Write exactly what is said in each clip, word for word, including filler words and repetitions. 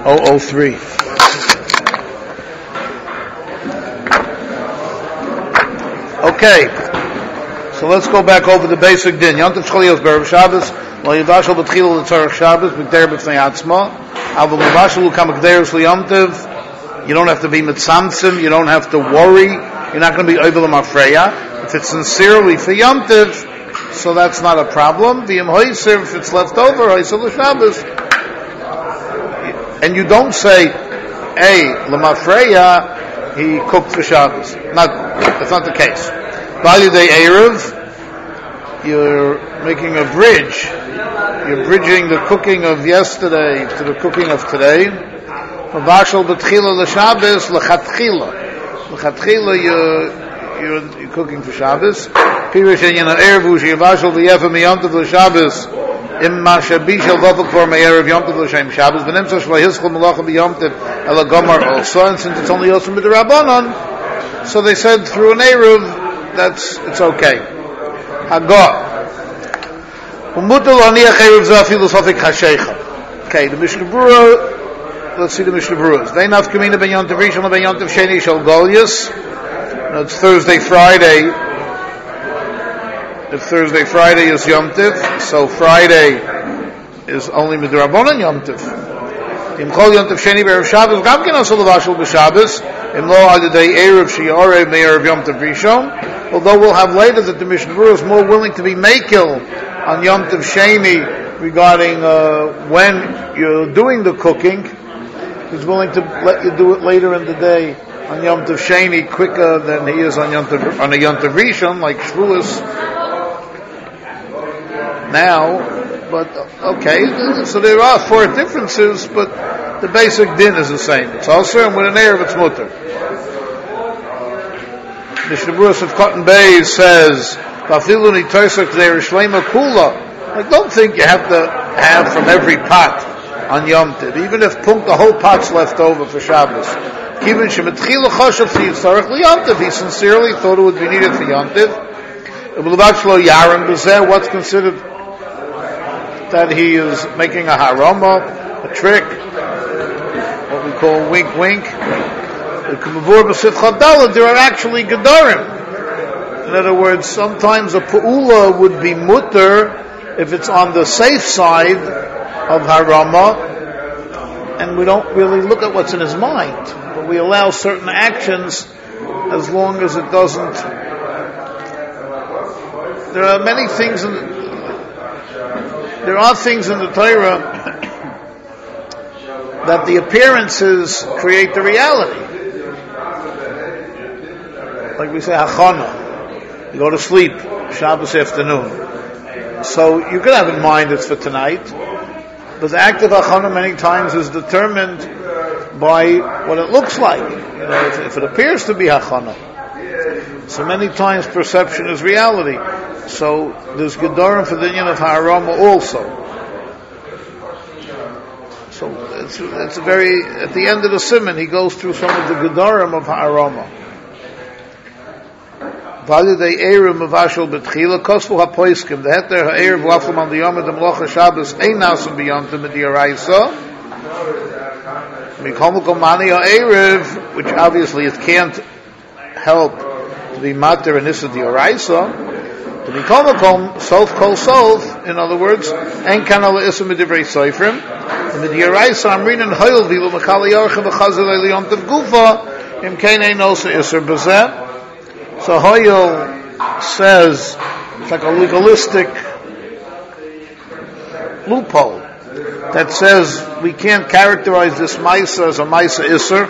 oh oh three. Okay, so let's go back over the basic din. Yontif Shchalios Berev Shabbos, Lo Yivashal B'tchila L'Tzarech Shabbos, B'Gder B'Fnei Atzma, Aval Yivashal L'Kam Gderes L'Yontif. You don't have to be mitzamtzim, you don't have to worry, you're not going to be Ovel Mafreya. If it's sincerely for Yontif, so that's not a problem. V'yim Hoyser, if it's left over, Hoyser L'Shabbos. And you don't say, hey, L'Mafreya, he cooked for Shabbos. Not, that's not the case. Value Day Erev, you're making a bridge. You're bridging the cooking of yesterday to the cooking of today. Mavashal B'tchila L'Shabbos, L'Chatchila. L'Chatchila, you're, you're, you're cooking for Shabbos. Pirush and Yana Erev, U'shiyavashal V'yefa Miyantav L'Shabbos, Im Mashabishal V'afak for Me'erev Yomtav L'Shem Shabbos, V'nemsa Shlo Yizchol Malacha B'Yomtav Ela Gomar also, and since it's only Yosem B'Derabanan, so they said through an Erev, that's, it's okay. Hagah. Umutal Haniach Erev Zafil Sofik Hashecha. Okay, the Mishnah Berurah, let's see the Mishnah Berurahs. They not Kamina Ben Yontav Rishon Ben Yontav Sheni Shal Golias. It's Thursday, Friday. If Thursday, Friday is Yom Tiv, so Friday is only Midrabanan Yom Tiv. Im Chol Yom Tiv Sheni Be'erev Shabbos, Gam Ken Asol L'Vashel B'Shabbos, Im Lo Adidei Erev Shi'arev Me'erev Yom Tiv Rishon, although we'll have later that the Mishnah Berurah is more willing to be Mekel on Yom Tiv Sheni regarding uh, when you're doing the cooking. He's willing to let you do it later in the day on Yom Tiv Sheni quicker than he is on Yom Tiv, on a Yom Tiv Rishon, like Shavuos. Now, but okay, so there are four differences, but the basic din is the same. It's also, and with an Erev it's mutter. Mishnah Berurah of Cotton Bay says, like, don't think you have to have from every pot on Yom Tiv, even if punk the whole pot's left over for Shabbos. He sincerely thought it would be needed for Yom Tiv. What's considered that he is making a harama, a trick, what we call wink wink. There are actually gedarim. In other words, sometimes a pa'ula would be mutter if it's on the safe side of harama, and we don't really look at what's in his mind, but we allow certain actions as long as it doesn't. There are many things in the, there are things in the Torah that the appearances create the reality. Like we say, hachana. You go to sleep, Shabbos afternoon. So you could have in mind it's for tonight, but the act of hachana many times is determined by what it looks like. You know, if, if it appears to be hachana. So many times perception is reality. So there's gedarim for the union of harama also. So it's, it's a very, at the end of the simon, he goes through some of the gedarim of harama. Validei Erev Mavashal B'tchila Kosvu HaPoiskim. The heter ha'erev waflam al diyom et Mlocha Shabbos ein nasim b'yomtim mid'yoraisa. Mikol Mikol Mani ha'erev, which obviously it can't help to be mater and issa d'yoraisa. To Mikol Mikol Sof Kol Sof. In other words, ein kan ala issa midivrei soifrim. Mid'yoraisa amrinan hoyel vilu mechal yorcha v'chazil eliyomtiv gufa im kein ein osa isser b'zeh. So Hoyel says it's like a legalistic loophole that says we can't characterize this Maisa as a Maisa Isser.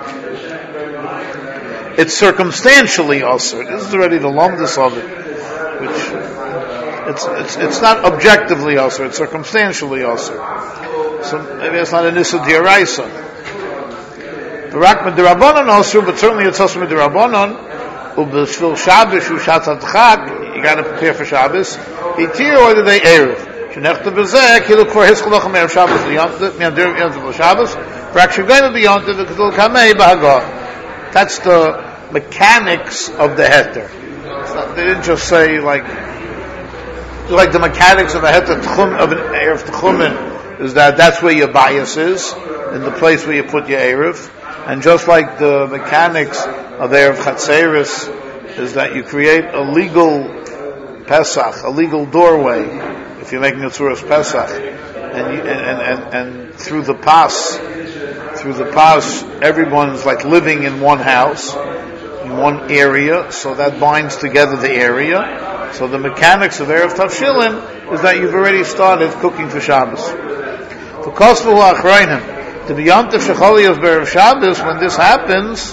It's circumstantially Isser. This is already the lumdus of it, which it's it's it's not objectively Isser. It's circumstantially Isser. So maybe it's not an Isser D'Oraisa. The Rakman D'Rabbanan Isser, but certainly it's Isser D'Rabbanan. Ubeshvil Shabbos, Ushat Adchak, you got to prepare for Shabbos. Itir or the day Erev. Shenechta Bezek, he look for his Cholochem Erev Shabbos, Miadir Yontiv Shabbos, for actually going to be Yontiv, the Kedul Kamei Bahagah. That's the mechanics of the heter. They didn't just say like, like the mechanics of a heter of an Erev Tchumen. is that that's where your bias is, in the place where you put your Erev. And just like the mechanics of Erev Chatzeris is that you create a legal Pesach, a legal doorway, if you're making a Tzuras Pesach, and, you, and, and, and through the Pas, through the Pas, everyone's like living in one house, in one area, so that binds together the area. So the mechanics of Erev Tavshilin is that you've already started cooking for Shabbos. For Kosvu Achrayim, to be Yom Tov Shecholiyos B'Erev Shabbos, when this happens,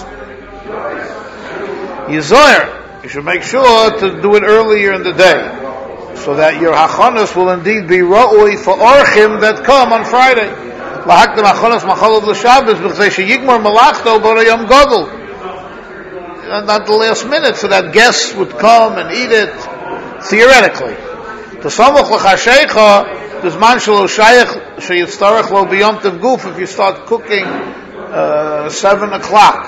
Yizoyer, you should make sure to do it earlier in the day, so that your Hachonos will indeed be Ra'ui for Orchim that come on Friday. Lahakdem Hachonos Macholov L'Shabbos, B'chzei Sheyigmor Malachto B'Rayom Godel. Not the last minute, so that guests would come and eat it, theoretically. To Samach L'Chashecha, there's man shelo shayach sheyitztarech lo b'yom tov guf, if you start cooking uh, seven o'clock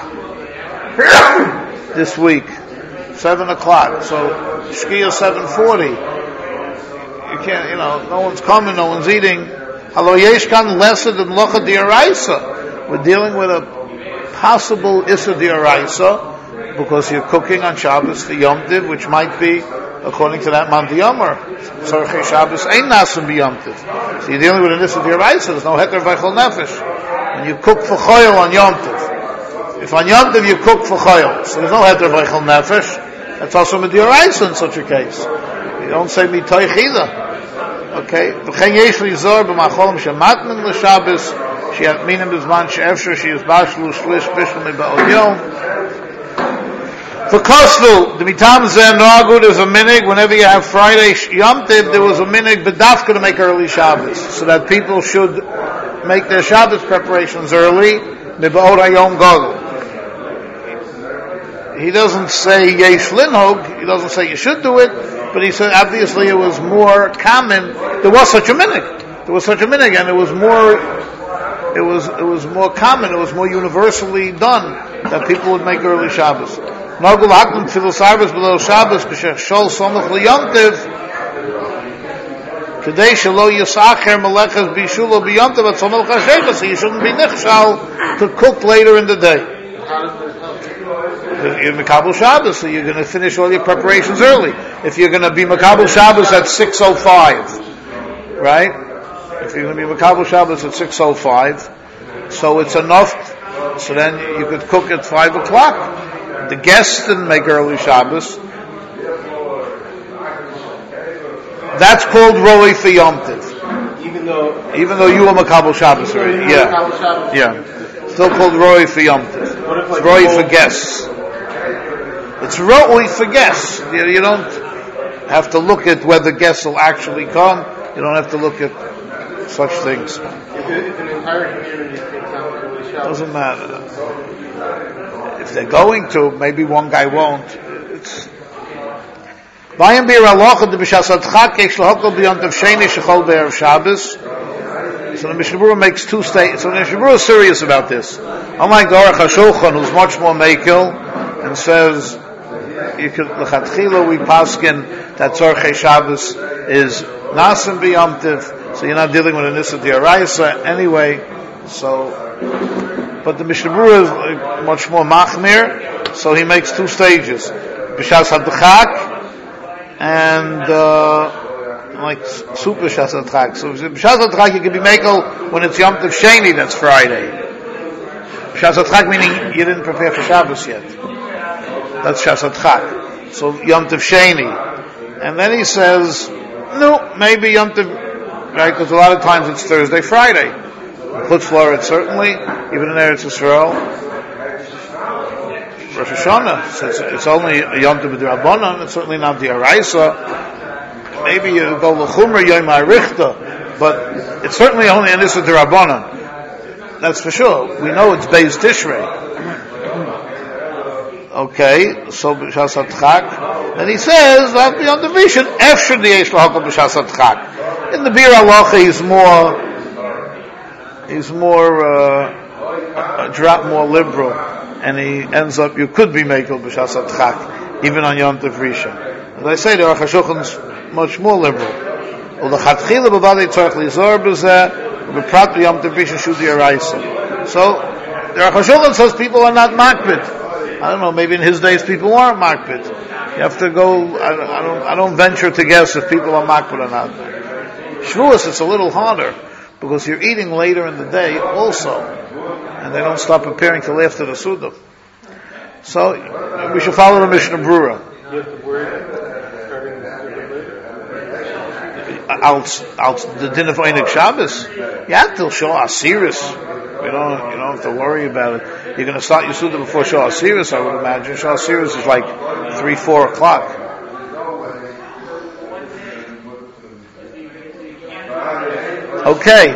this week, seven o'clock. So Shkia seven forty. You can't, you know, no one's coming, no one's eating. Halo yesh kan lesser than locha diaraisa. We're dealing with a possible issa diaraisa because you're cooking on Shabbos for Yom Tiv, which might be, according to that man Yomer, Tzorchei Shabbos ain't nasim b'Yom Tiv. So you're dealing with an issa diaraisa. There's no heter v'chol nefesh. And you cook for choyel on Yom Tiv. If on Yom Tiv you cook for choyel, so there's no heter v'chol nefesh. That's also mediaraisa in such a case. You don't say mitoich either. Okay? V'chein yesh lizor b'macholim shematnin l'Shabbos she'atminim b'zman she'efshar she'yizbashlu shlish bishlam ba'od yom. For Kosvu, the mitam zeh noagud is a minig. Whenever you have Friday Yom Tiv, there was a minig b'dafka to make early Shabbos, so that people should make their Shabbos preparations early. Miba'od hayom gadol. He doesn't say yesh linhog. He doesn't say you should do it, but he said obviously it was more common. There was such a minig. There was such a minig, and it was more. It was it was more common. It was more universally done that people would make early Shabbos. Nagul hakam tefillah Shabbos below Shabbos b'shech shol somach l'Yom Tiv today shelo yisacher melechas bishulo b'Yom Tiv at somach l'chashecha, so you shouldn't be nichshal to cook later in the day. You're Makabel Shabbos, so you're going to finish all your preparations early. If you're going to be Makabel Shabbos at six oh five, right? If you're going to be Makabel Shabbos at six oh five, so it's enough, so then you could cook at five o'clock. The guests didn't make early Shabbos. That's called Roi for Yom Tiv. Even though, even though you were Makabel Shabbos already, yeah, yeah, still called Roi for Yom Tiv. It's Roi for guests. It's Roi for guests. You, you don't have to look at whether guests will actually come. You don't have to look at such things. If, if an entire community takes out early Shabbos, doesn't matter. If they're going to, maybe one guy won't. It's Bayim bir aloch de b'shas adchak yesh lahokol b'yom tov sheni shechol b'erev Shabbos. So the Mishnah Berurah makes two statements. So the Mishnah Berurah is serious about this. Unlike the Aruch HaShulchan, who's much more mekel and says you could l'chatchila we paskin that tzorchei Shabbos is nasim b'yom tiv, so you're not dealing with an issa d'oraisa anyway. So. But the Mishnah Berurah is much more machmir, so he makes two stages. B'shas hadchak and uh, like super b'shas hadchak. So b'shas hadchak you can be mekel when it's Yom Tov Sheni, that's Friday. B'shas hadchak meaning you didn't prepare for Shabbos yet. That's b'shas hadchak. So Yom Tov Sheni. And then he says, no, maybe Yom Tov, right, because a lot of times it's Thursday, Friday. Chutz Florida, certainly, even in Eretz Yisrael. Rosh Hashanah says it's only a Yom Tov B'Drabanan, it's certainly not the Araisa. Maybe you go l'chumra Yom HaRichta, but it's certainly only an Issa D'Rabanan. That's for sure. We know it's Beis Tishrei. Okay, so B'Shas HaTchak. Then he says that beyond the vision, Efshar D'Yesh L'Hakol B'Shas HaTchak. In the Bir Halacha, he's more. He's more uh, a drop more liberal, and he ends up you could be mekel b'shas adchak even on Yom Tov Rishon. As I say, the Aruch HaShulchan's much more liberal. Well, the chatchila b'vadei tzarich lizor b'zeh B'prat b'yom tov rishon shu d'oraisa. So the Aruch HaShulchan says people are not makpid. I don't know. Maybe in his days people weren't makpid. You have to go. I, I don't. I don't venture to guess if people are makpid or not. Shavuos, it's a little harder because you're eating later in the day also, and they don't stop preparing till after the Suda. So we should follow the Mishnah Brura. You have to worry starting Out, out the din of Einik Shabbos, yeah, till Shah Asiris. You don't, you don't have to worry about it. You're going to start your Suda before Shah Asiris, I would imagine. Shah Asiris is like three, four o'clock. Okay.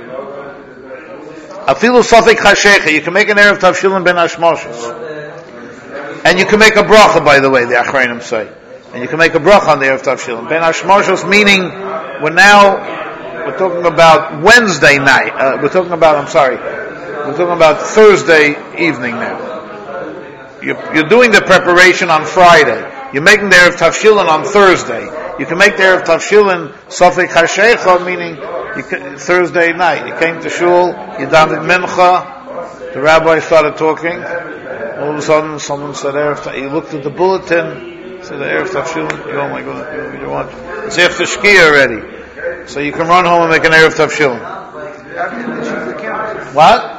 Afilu Safik Hashecha. You can make an Erev Tavshilin ben Hashmoshes. And you can make a bracha, by the way, the Achrayim say. And you can make a bracha on the Erev Tavshilin. Ben Hashmoshes, meaning we're now, we're talking about Wednesday night. Uh, we're talking about, I'm sorry, we're talking about Thursday evening now. You're, you're doing the preparation on Friday. You're making the Erev Tavshilin on Thursday. You can make the Erev Tavshilin Safik Hashecha, meaning you can, Thursday night. You came to shul, you davened mincha, the rabbi started talking. All of a sudden, someone said, Erev, you looked at the bulletin, said, Erev Tavshilin, oh my God, you want, it's after Shkia already. So you can run home and make an Erev Tavshilin. What?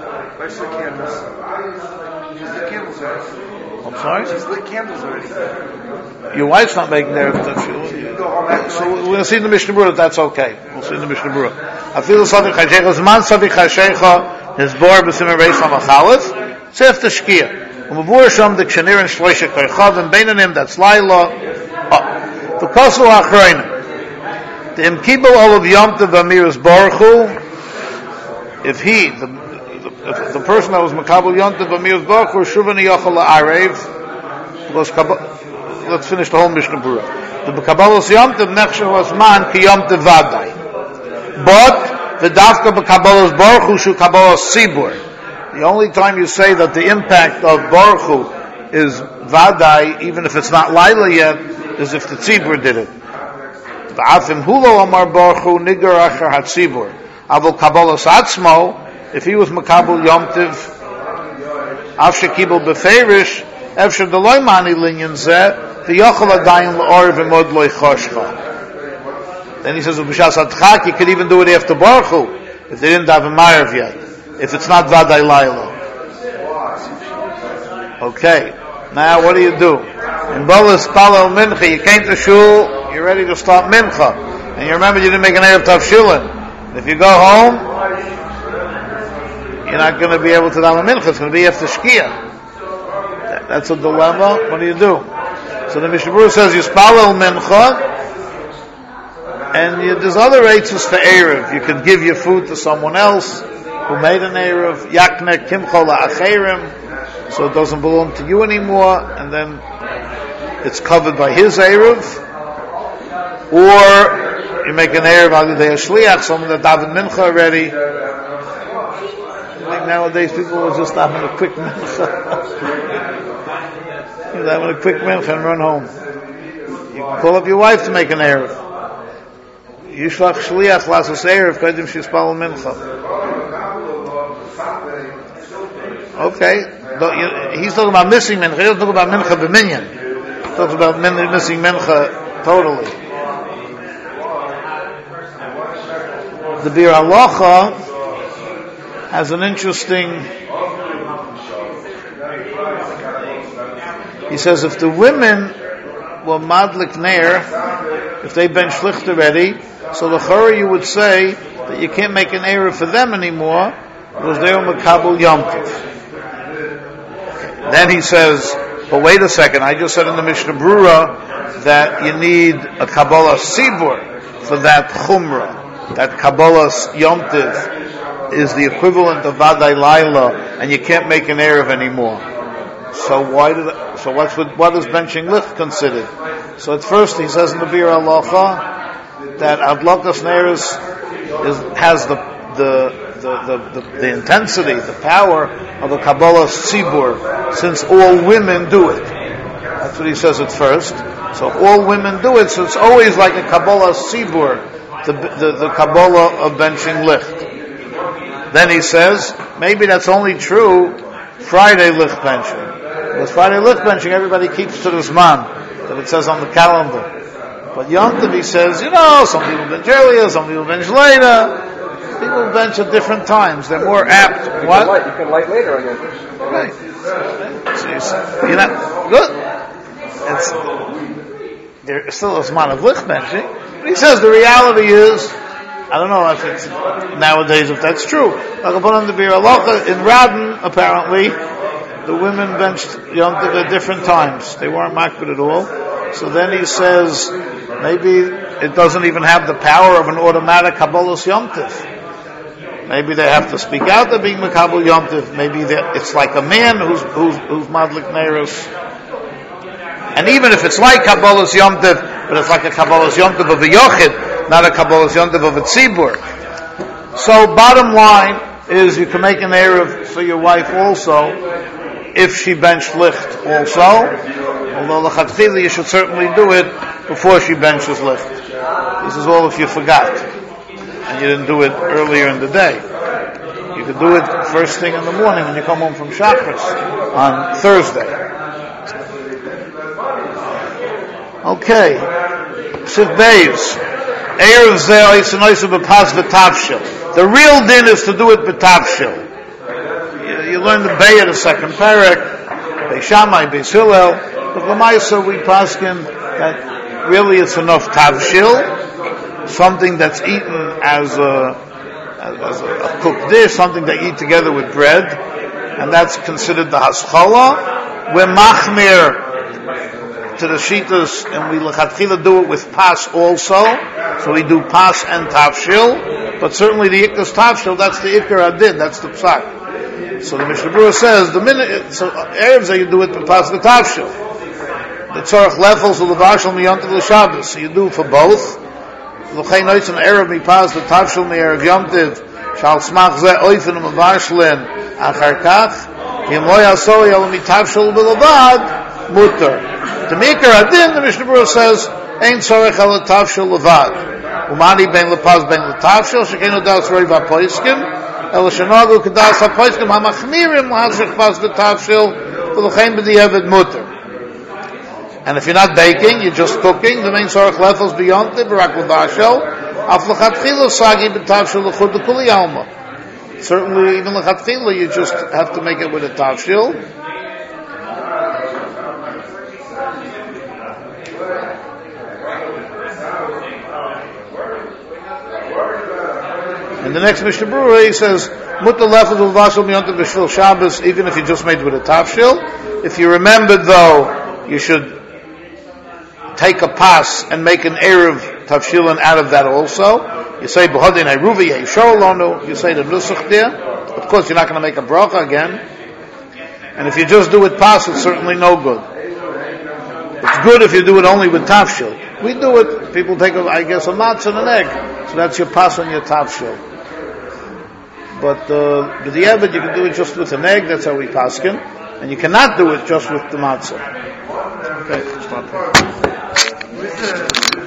I'm sorry? She's lit candles already. Your wife's not making the Erev Tavshilin. So we're going to see in the Mishnah Brura, that's okay. We'll see in the Mishnah Brura. Afilu Savik Hashecha, Zman Savik Hashecha, his bor b'simmer reis l'machalef, it's after Shkia. Umavur Sham the Kshanir and Shloisha Koichav and Beinanim, that's Laila. The Kosu Achroinim. The Imkibel Olav Yom Tov Amiris Baruch Hu, if he, the, the, the person that was Makabel Yom Tov Amiris Baruch Hu, Shuvani Yochel La'arev, was Kabbalah, let's finish the whole Mishnah Brura. The Kabbalah's Yom Tov Nechsher was man ki Yom Tov Vadai. But, the Dafka B'Kabbalah's Baruch Hu Shu Kabbalah's Sibur. The only time you say that the impact of Baruch Hu is Vadai, even if it's not Laila yet, is if the Tzibur did it. V'afim hulo amar Baruch Hu nigar achar hatzibur. Avol Kabbalas atzmo, if he was Makabel Yom Tiv, af shekibel beferish, efsher deloy mani linyan zeh, v'yochel adayin l'or v'mod loy choshcha. Then he says, B'shas Adchak, you could even do it after Baruch Hu, if they didn't have a Ma'ariv yet. If it's not Vadai Laila. Okay. Now what do you do? In Bolas Palal Mincha, you came to shul, you're ready to start Mincha. And you remember you didn't make an Erev Tavshilin. If you go home, you're not going to be able to daven Mincha. It's going to be after Shkia. That's a dilemma. What do you do? So the Mishnah Brura says you spalal Mincha, and you, there's other eitzes for Erev. You can give your food to someone else who made an Erev, Yakne Kimcho La'acherim, so it doesn't belong to you anymore, and then it's covered by his Erev. Or you make an Erev Alidei Shliach, someone that davened Mincha already. I think nowadays people will just having a quick Mincha. You're having a quick Mincha and run home. You can call up your wife to make an Erev. Yishlach Shliach Lasos Erev Kodim Shispal Mincha. Okay, he's talking about missing mincha. He doesn't talk about mincha b'minyan. He talks about min- missing mincha totally. The Bir Halacha has an interesting. He says if the women were madlik ner, if they've been shlicht already, so the chora you would say that you can't make an erev for them anymore because they were makabel yom tov. Then he says, but wait a second, I just said in the Mishnah Brura that you need a Kabbalah Sibur for that Chumrah. That Kabbalah Yom Tiv is the equivalent of Vadai Laila, and you can't make an Erev anymore. So why did, so what's with, what is benching licht considered? So at first he says in the Bir Halacha that Adlakas Neres is, has the, the The, the, the, the intensity, the power of a Kabbalah Tzibur, since all women do it. That's what he says at first. So all women do it, so it's always like a Kabbalah Tzibur, the, the, the Kabbalah of benching licht. Then he says, maybe that's only true Friday lich benching. Because Friday lich benching, everybody keeps to the Zman that it says on the calendar. But Yom Tov, he says, you know, some people bench earlier, some people bench later. People bench at different times. They're more apt. You What? Can light, you can light later on Yom Tov. Right. So you say, you're not good. It's there's still a Zman of lich benching. But he says the reality is, I don't know if it's nowadays if that's true. Like upon the Bir Halacha in Radin, apparently, the women benched Yom Tov at different times. They weren't makbid at all. So then he says, maybe it doesn't even have the power of an automatic Kabbalas Yom Tov. Maybe they have to speak out to being Makabal Yom Tov. Maybe it's like a man who's who's who's Madlik Neiros. And even if it's like Kabbalas Yom Tov, but it's like a Kabbalas Yom Tov of a Yochid, not a Kabbalas Yom Tov of a Tzibur. So bottom line is you can make an Erev for your wife also, if she benched licht also, although the L'chatchila you should certainly do it before she benches licht. This is all if you forgot, and you didn't do it earlier in the day. You could do it first thing in the morning when you come home from Shacharis on Thursday. Okay. Sif Beis. Erev Zeh Oisanoisa B'Pas V'Tavshil. The real din is to do it B'Tavshil. You, you learn the Be'er, the second parak, Beis Shammai, Beis Hillel, but L'maisa we paskin that really it's enough Tavshil, something that's eaten as a, as, as a, a cooked dish, something they eat together with bread, and that's considered the Haskalah. We're Machmir to the Shitas, and we L'chatchila do it with Pas also, so we do Pas and Tavshil, but certainly the Ikkas Tavshil, that's the Ikker Adin, that's the Psak. So the Mishnah Berurah says, the minute, so Erev Zeh you do it with Pas the Tavshil. The Tzorach Lefels of the Vashal Miyantav L'Shabbos, so you do for both. L'chei Noitz and Erev Mi Pas the Tavshil Mi Erev Yom Tiv, Shal Smach Zeh Oifen Am Vashlin Achar Kach, Kim Lo Yasoi Al Mi Tavshil B'Levad, Mutter. The Mikar Adin, the Mishnah Berurah says, Ein Tzorach El Tavshil Levad. Umani Ben Lepaz Ben Letavshil, Shekenu Das Roi Vapoiskim, El Shanogu Kedas Vapoiskim, HaMachmirim L'Hashech Pas Letavshil, V'Lechein B'Di'evet Mutter. And if you're not baking, you're just cooking, the main Tzorach Lefels beyond it, Barak L'Vashel, Af L'Chatchila Sagi B'Tavshil L'Chud L'Kuli Alma. Certainly, even L'Chatchila, you just have to make it with a Tavshil. And the next Mishnah Berurah, he says, Mutter lefel v'vashel miyontav b'shvil Shabbos, even if you just made it with a tavshil. If you remembered, though, you should take a pas and make an erev tavshilin out of that also. You say, b'hodin ha'ruvi ha'yishor lonu, you say the nusach there. Of course, you're not going to make a bracha again. And if you just do it pas, it's certainly no good. It's good if you do it only with tavshil. We do it, people take, a, I guess, a matzah and an egg. So that's your pas on your tavshil. But uh, with the Eved, you can do it just with an egg, that's how we paskin. And you cannot do it just with the matzah. Okay, stop.